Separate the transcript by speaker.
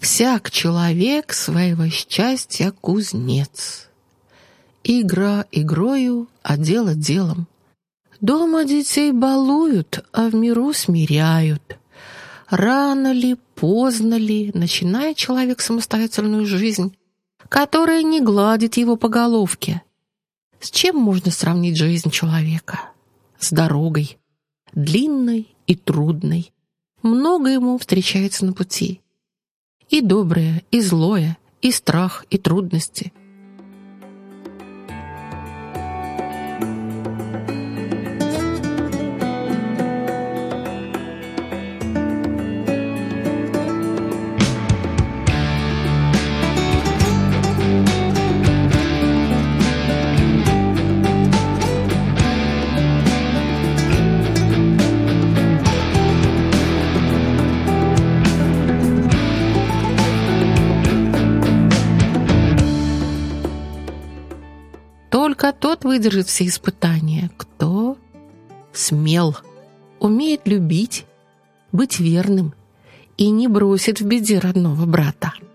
Speaker 1: Всяк человек своего счастья кузнец. Игра игрою, а дело делом. Дома детей балуют, а в миру смиряют. Рано ли, поздно ли, начинает человек самостоятельную жизнь, которая не гладит его по головке. С чем можно сравнить жизнь человека? С дорогой, длинной и трудной. Много ему встречается на пути. И доброе, и злое, и страх, и трудности. Только тот выдержит все испытания, кто смел, умеет любить, быть верным и не бросит в беде родного брата.